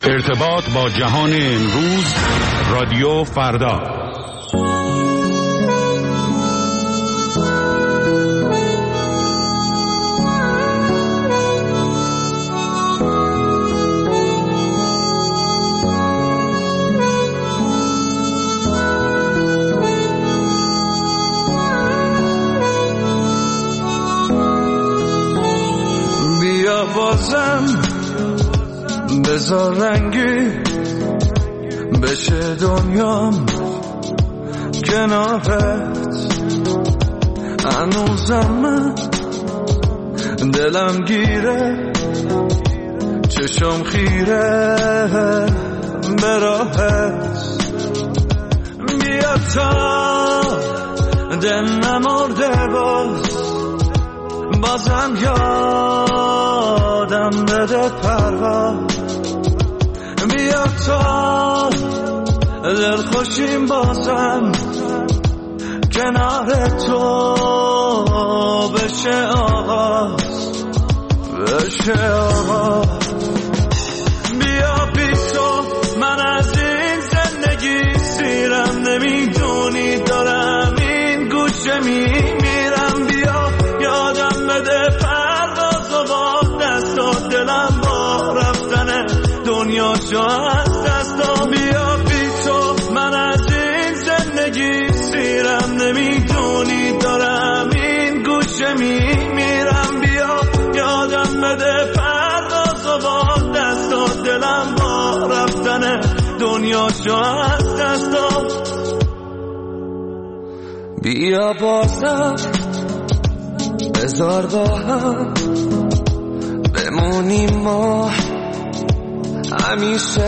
ارتباط با جهان امروز، رادیو فردا. بیا بازم بذار رنگی بشه دنیام کنارت، هنوزم من دلم گیره، چشم خیره به راهت. بیا تا دل نمرده بازم یادم بده پرواز. بیا تا دل خوشیم بازم کنار تو بشه آغاز، بشه آغاز. بیا بی تو من از این زندگی سیرم، نمیدونی دارم این گوشه میمیرم. بیا یادم بده پرواز و با دست و دلم با رفتن دنیا شو از دستم. بیا بی تو من از این زندگی سیرم، نمیدونی دارم این گوشه میمیرم. بیا یادم بده پرواز و با دست و دلم با رفتن دنیا شو از دستم. بیا بازم بذار با هم بمونیم ما همیشه،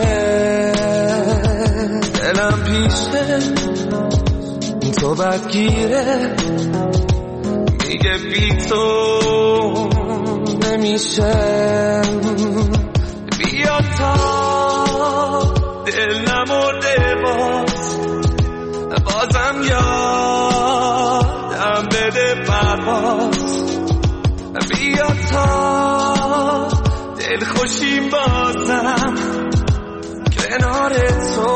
دلم پیشه تو بدگیره، میگه بی تو نمیشه. بیا تا دل نمرده بازم یادم بده پرواز. بیا تا دل خوشیم بازم کنار تو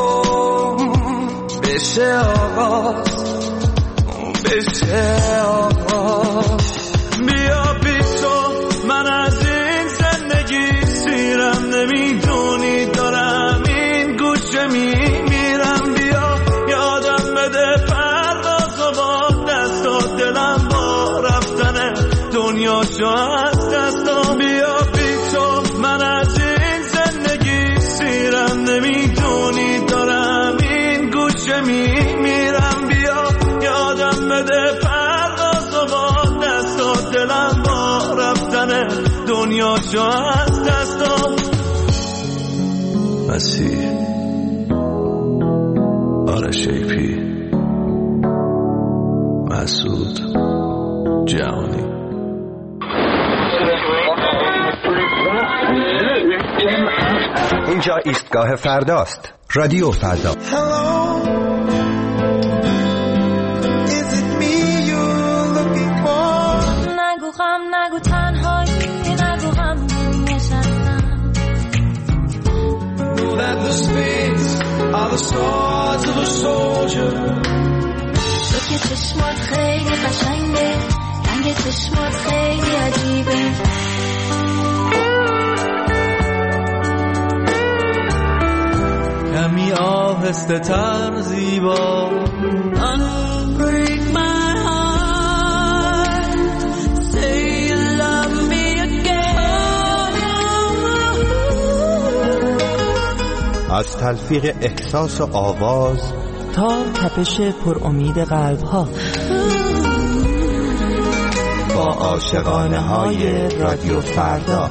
بشه آغاز، بشه آغاز. بیا بی تو من از این زندگی سیرم، نمیدونی دارم این گوشه میمیرم. بیا یادم بده پرواز و با دست و دلم با رفتن دنیا شو از دستم. بیا بی تو من از این زندگی سیرم، نمیدونی دارم این گوشه میمیرم. بیا یادم بده پرواز و با دست و دلم با رفتن دنیا شو از دستم. مسیح آرش ایپی، مسعود جهانی. اینجا ایستگاه فرداست، رادیو فردا. نگو غم، نگو تنهایی، نگو غم نشستم. Know that the spades are the swords of a soldier. تو که چشمات خیلی قشنگه، رنگ چشمات خیلی عجیبه. کمی آهسته تر زیبا. Unbreak my heart, say you love me again. از تلفیق احساس و آواز تا تپش پر امید قلب‌ها، با عاشقانه های رادیو فردا.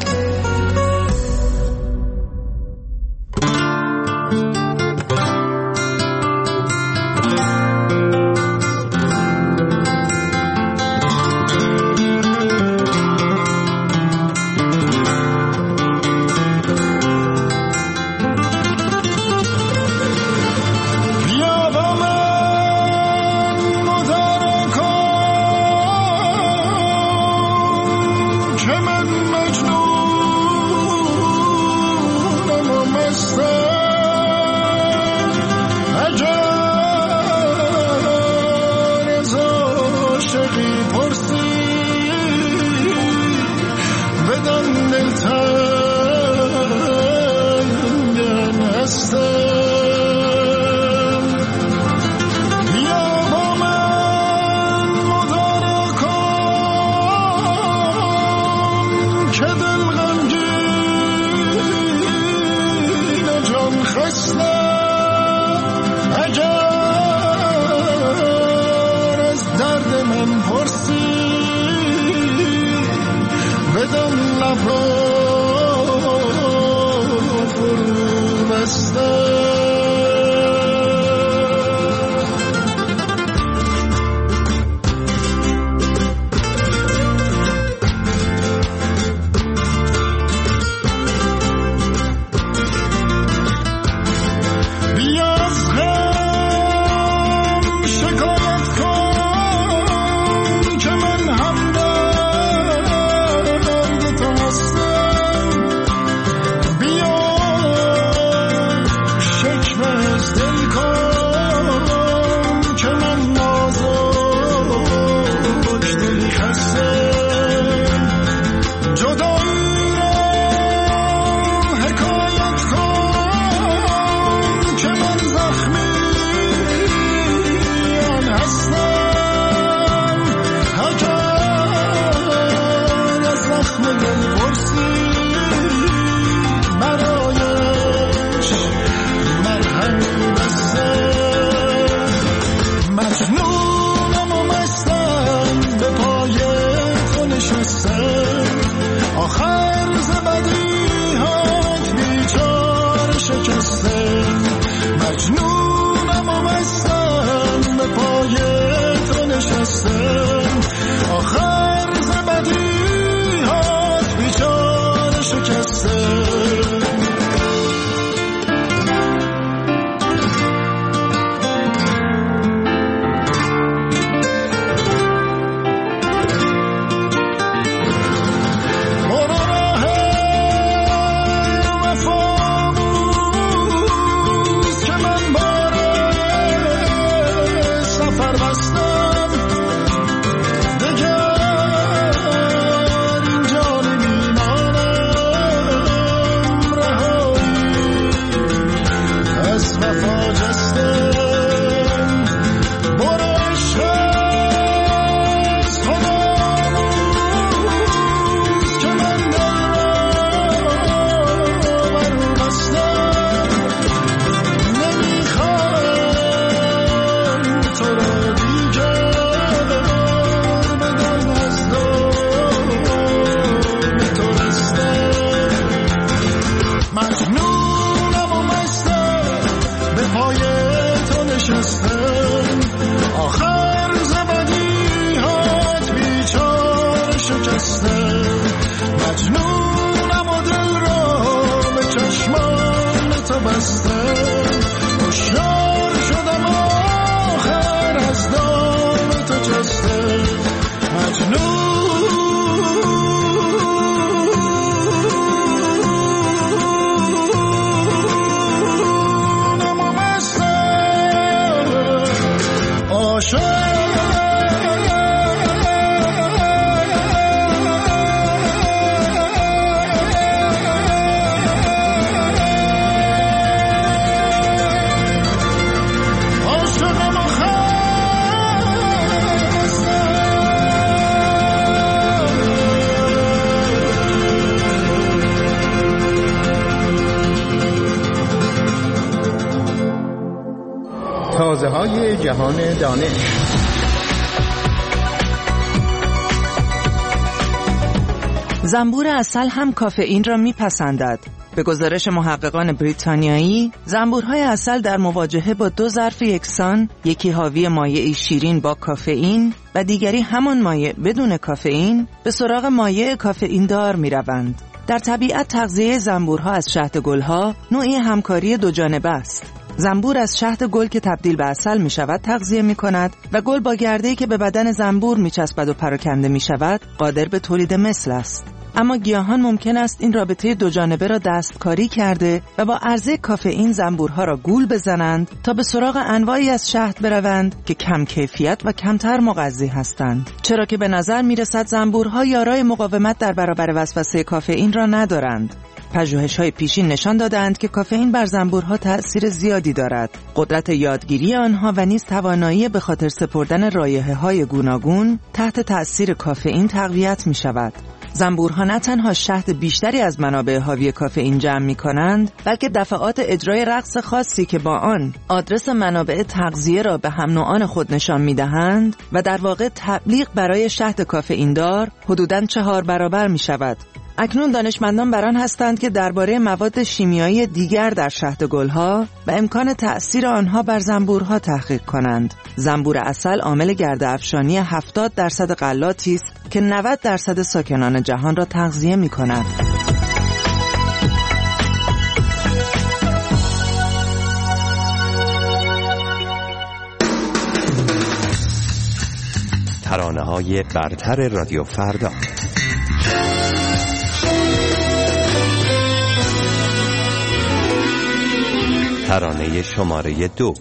که من مجنون نخستم اگر از درد من پرسی بدان لبا فرو بستم تازه‌های جهان دانش. زنبور عسل هم کافئین را میپسندد. به گزارش محققان بریتانیایی، زنبورهای عسل در مواجهه با دو ظرف یکسان، یکی حاوی مایعی شیرین با کافئین و دیگری همان مایع بدون کافئین، به سراغ مایع کافئین دار میروند. در طبیعت تغذیه زنبورها از شهد گلها نوعی همکاری دو جانبه است. زنبور از شهد گل که تبدیل به عسل می شود تغذیه می کند و گل با گرده‌ای که به بدن زنبور می چسبد و پراکنده می شود قادر به تولید مثل است. اما گیاهان ممکن است این رابطه دو جانبه را دستکاری کرده و با عرضه کافئین زنبورها را گول بزنند تا به سراغ انواعی از شهد بروند که کم کیفیت و کمتر مغذی هستند، چرا که به نظر می رسد زنبورها یارای مقاومت در برابر وسوسه کافئین را ندارند. پژوهش‌های پیشین نشان دادند که کافئین بر زنبورها تأثیر زیادی دارد. قدرت یادگیری آنها و نیز توانایی به خاطر سپردن رایحه‌های گوناگون تحت تأثیر کافئین تقویت می‌شود. زنبورها نه تنها شهد بیشتری از منابع حاوی کافئین جمع می‌کنند، بلکه دفعات اجرای رقص خاصی که با آن آدرس منابع تغذیه را به هم نوعان خود نشان می‌دهند و در واقع تبلیغ برای شهد کافئین دار حدوداً 4 برابر می‌شود. اکنون دانشمندان بر آن هستند که درباره مواد شیمیایی دیگر در شهد گلها و امکان تأثیر آنها بر زنبورها تحقیق کنند. زنبور عسل عامل گرده‌افشانی 70% غلاتی است که 90% ساکنان جهان را تغذیه می‌کند. ترانه‌های برتر رادیو فردا. ترانه شماره 2.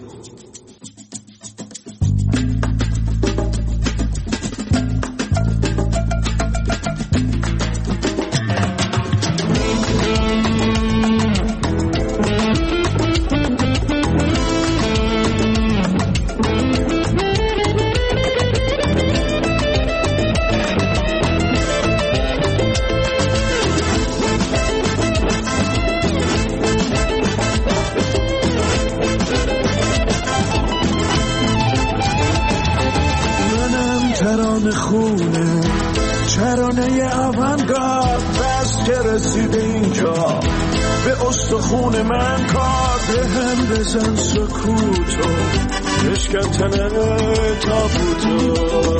ترانه آونگارد بس که رسیده اینجا به استخون من کار به هم بزن سکوتو بشکن تابوتو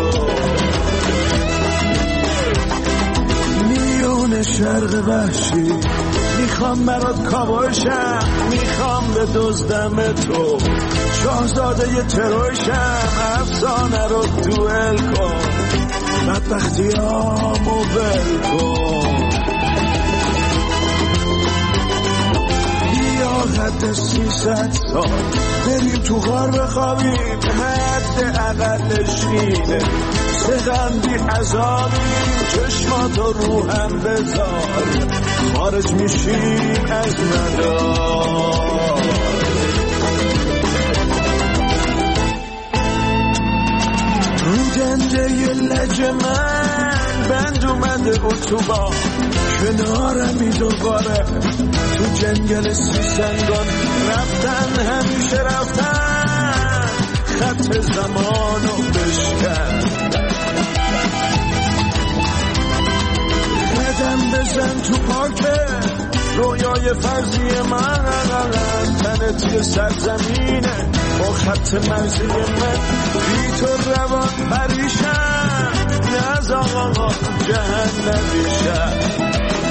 میون شرق وحشی میخوام برات کابوشم میخوام به دزدم تو شاهزاده ی تروشم افسانه رو دوئل کن بدبختیامو ول کن بیا حد 300 سال بریم تو غار بخوابیم حد اقلش اینه سغندی عذابیم چشماتو رو هم بذار خارج میشیم از مدار رو گنده لج من بند اومده اتوبان کنارمی دوباره تو جنگل سیسنگان رفتن همیشه رفتن خط زمانو بشکن قدم بزن تو پارکه رویای فرضی من تنه توی سرزمینه با خط مرزی من بی تو روان پریشم نیاز آقا جهنمیشم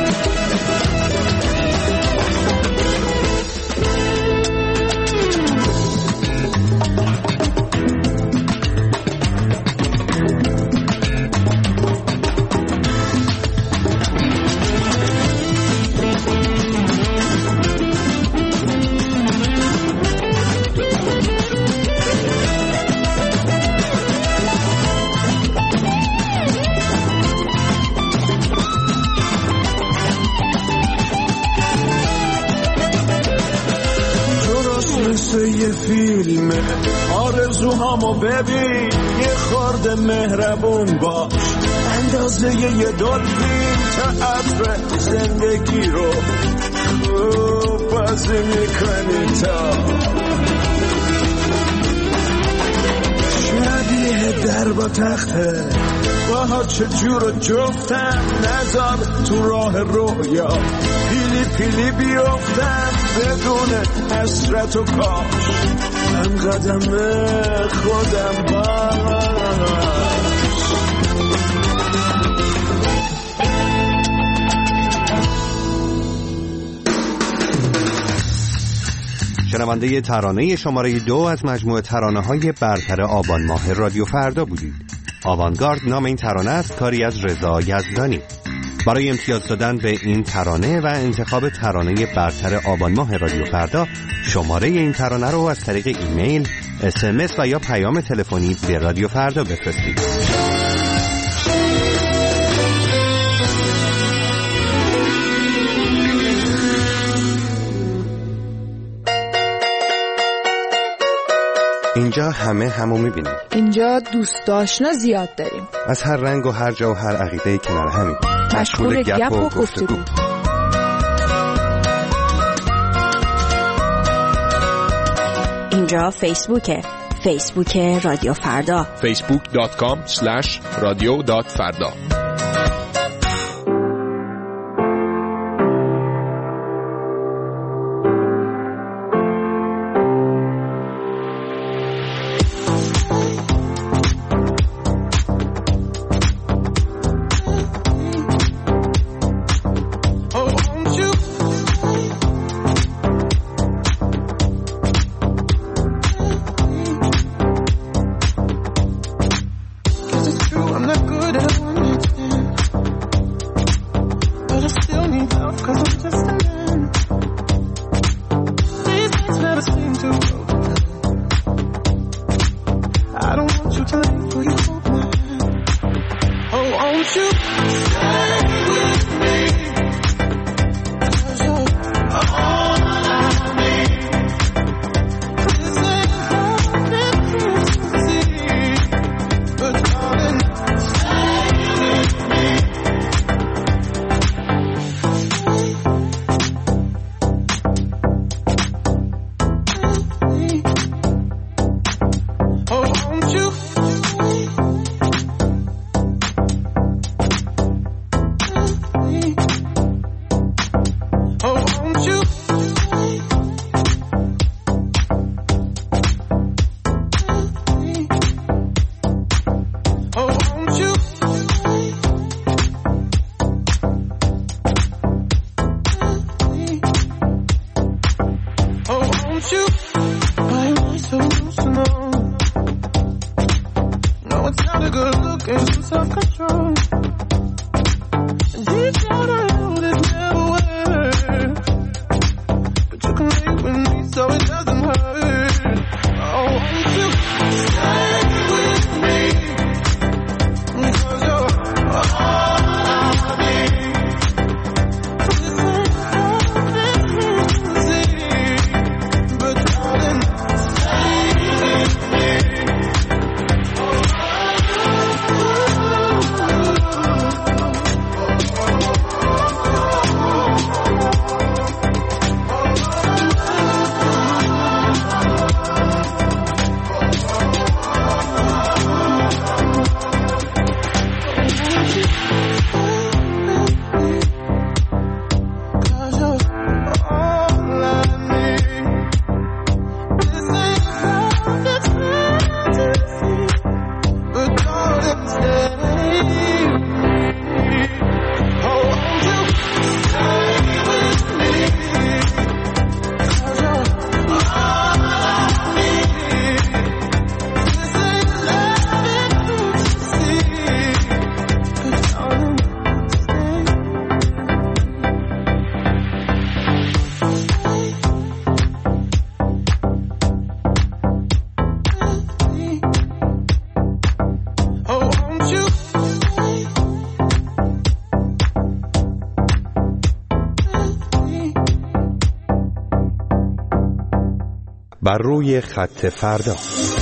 یه فیلم آرزوهامو ببین یه خورده مهربون باش اندازه یه دلفین تئاتر زندگی رو خوب بازی میکنی تا شبیه در با تخته باها چجور جفتم نذار تو راه رویا پیلی پیلی بیفتم بدون حسرت و کاش هم قدم خودم باش شنونده ترانه شماره 2 از مجموعه ترانه‌های برتر آبان ماه رادیو فردا بودید. آوانگارد نام این ترانه است، کاری از رضا یزدانی. برای امتیاز دادن به این ترانه و انتخاب ترانه برتر آبان ماه رادیو فردا شماره این ترانه رو از طریق ایمیل، SMS و یا پیام تلفنی به رادیو فردا بفرستید. اینجا همه همو میبینیم. اینجا دوست آشنا زیاد داریم. از هر رنگ و هر جا و هر عقیده کنار همیم. مشغول گپ و گفتگو. اینجا فیسبوک رادیو فردا. facebook.com/radio.farda. بر روی خط فردا.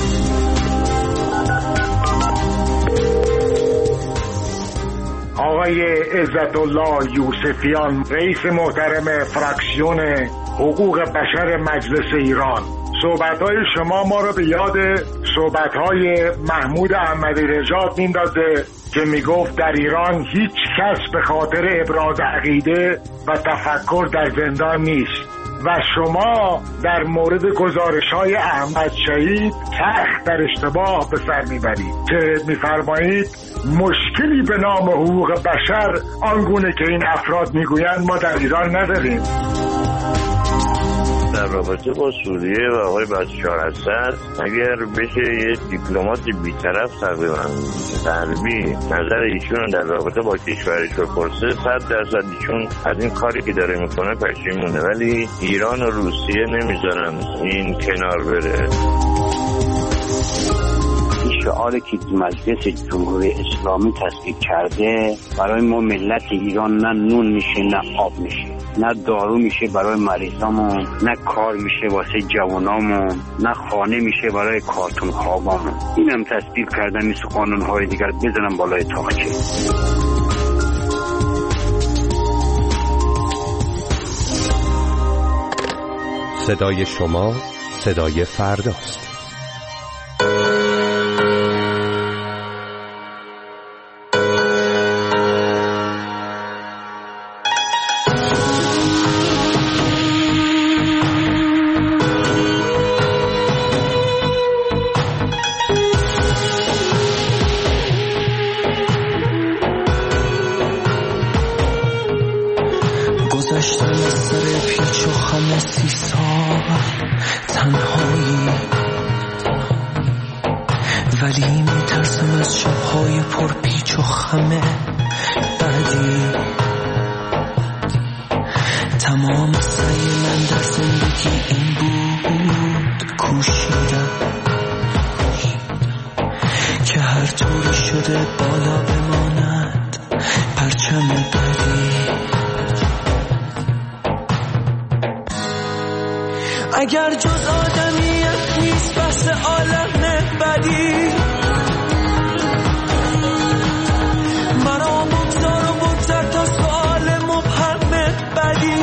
آقای عزت الله یوسفیان، رئیس محترم فراکسیون حقوق بشر مجلس ایران، صحبت‌های شما ما رو به یاد صحبت‌های محمود احمدی نژاد میندازه که میگفت در ایران هیچ کس به خاطر ابراز عقیده و تفکر در زندان نیست و شما در مورد گزارش‌های احمد شهید سخت در اشتباه به سر میبرید که میفرمایید مشکلی به نام حقوق بشر آنگونه که این افراد میگویند ما در ایران نداریم. در رابطه با سوریه و آقای بشار اسد اگر بشه یه دیپلمات بی‌طرف تقریبا غربی نظر ایشون در رابطه با کشورش رو پرسه 100% ایشون از این کاری که داره میکنه پشیمونه، ولی ایران و روسیه نمیذارن این کنار بره. شعاری که مجلس جمهوری اسلامی تصویب کرده برای ما ملت ایران نه نون میشه نه آب میشه. نه دارو میشه برای مریضامون، نه کار میشه واسه جوانامون، نه خانه میشه برای کارتون خوابامون. اینم تصدیق کردم مثل قانونهای دیگر بزنم بالای تاقچه. صدای شما صدای فرداست. گذشتن از سر پیچ و خم 30 سال تنهایی، ولی میترسم از شبهای پر پیچ و خم بعدی. تمام سعی من در زندگی این بود کوشیدم که هر طور شده بالا بماند پرچم بعدی. اگر جز آدمیت نیست بس عالم بدی، مرا بگذار و بگذر تا سؤال مبهم بدی.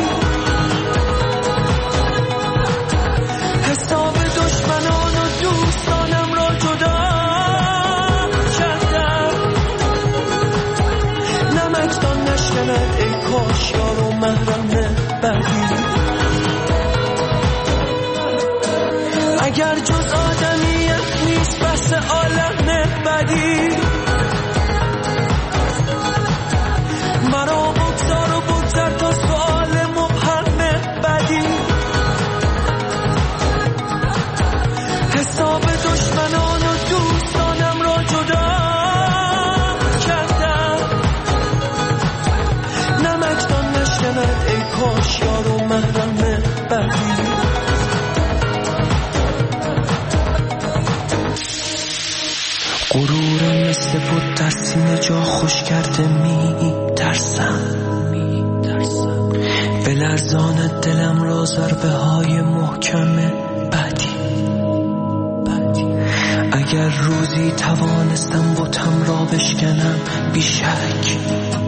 حساب دشمنان و دوستانم را جدا کردم، نمکدان نشکند ای کاش یار و محرم بدی. اگر جز آدمیت نیست بس عالم بدی، مرا بگذار و بگذر تا سؤال مبهم بدی. حساب دشمنان و دوستانم را جدا کردم، نمکدان نشکند ای کاش یار و محرم بدی. غرورم مثل بود در سینه جا خوش کرده می ترسم، به لرزان دلم را ضربه های محکم بعدی. اگر روزی توانستم بتم را بشکنم بیشک،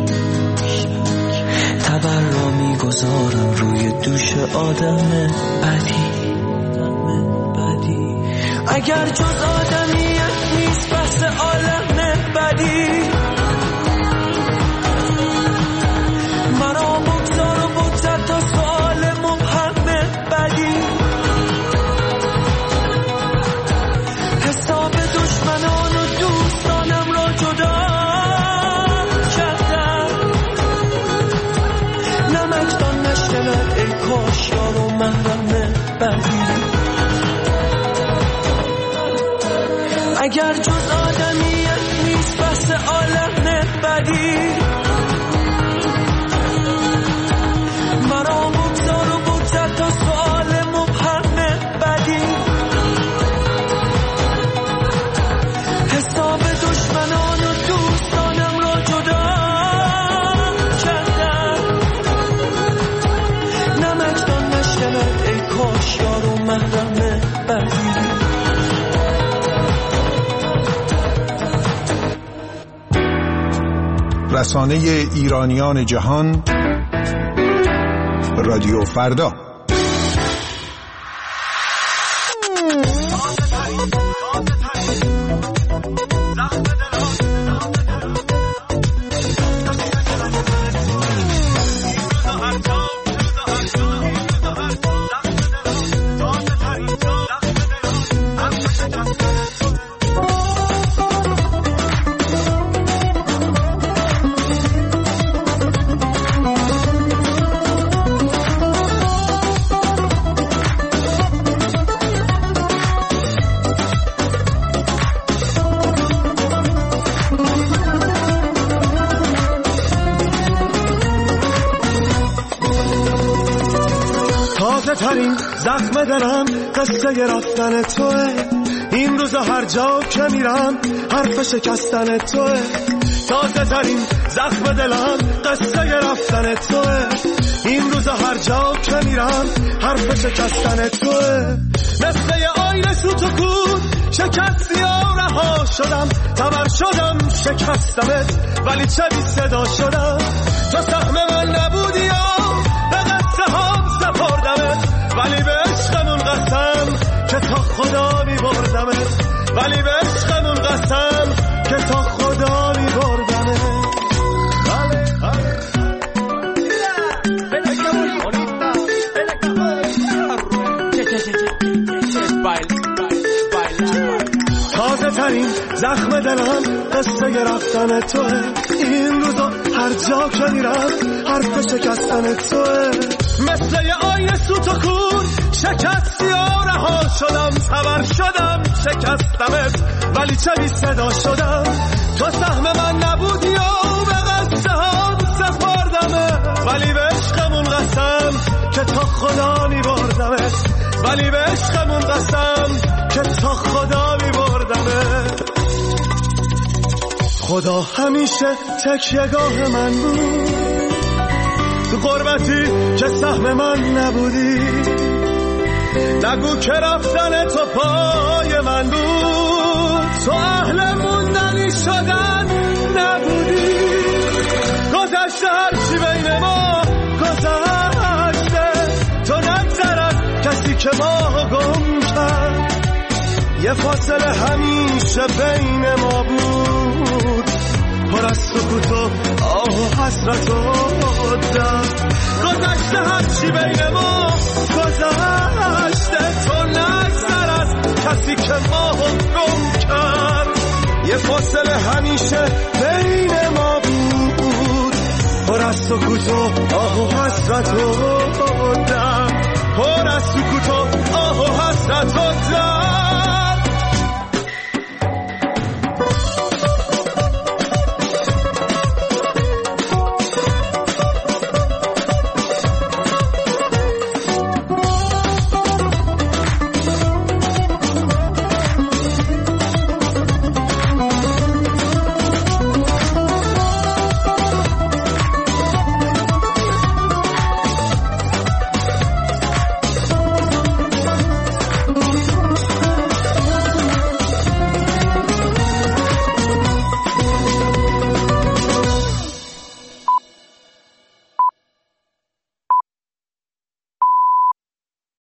تبر را می گذارم روی دوش آدم بعدی. اگر جز آدمیت نیست بس عالم بدی، مرا بگذار و بگذر تا سؤال مبهم بدی. حساب دشمنان و دوستانم را جدا کردم، نمکدان نشکند ای کاش یار و محرم بدی. اگر جز آدمیت نیست بس عالم بدی، مرا بگذار و بگذر تا سؤال مبهم بدی. حساب دشمنان و دوستانم را جدا کردم، نمکدان نشکند ای کاش یار و محرم بدی. رسانه ایرانیان جهان رادیو فردا. ترین زخم دلم قصه رفتن توه، این روزا هر جا که میرم حرف شکستن توه. تازه ترین زخم دلم قصه رفتن توه. این روزا هر جا که میرم حرف شکستن توه. مثل یه آینه سوت و کور شکستی و رها شدم، تبر شدم شکستمت ولی چه بی صدا شدم. تو سهم من نبودی و به قصه هم سپردمت، ولی به عشقمون قسم که تا خدا می بردمت، ولی به عشقمون قسم که تا خدا می بردمت. تازه ترین زخم دلم قصه رفتن توه. این روزا هر جا که میرم حرف شکستن توه. مثل یه آینه سوت و کور شکستی و رها شدم، تبر شدم شکستمت ولی چه بی صدا شدم. تو سهم من نبودی و به قصه هم سپردمت، ولی به عشقمون قسم که تا خدا می بردمت، ولی به عشقمون قسم که تا خدا می بردمت. خدا همیشه تکیه‌گاه من بود، تو غربتی که سهم من نبودی. نگو که رفتن تو پای من بود، تو اهل موندنی شدن نبودی. گذشته هرچی بین ما گذشته، تو نگذرد کسی که ما گم کرد. یه فاصله همیشه بین ما بود، پر از سکوت و آه و حسرت و درد. گذشته هرچی بین ما گذشته، تو نگذر از کسی که ما گم کرد. یه فاصله همیشه بین ما بود، پر از سکوت و آه و حسرت و درد.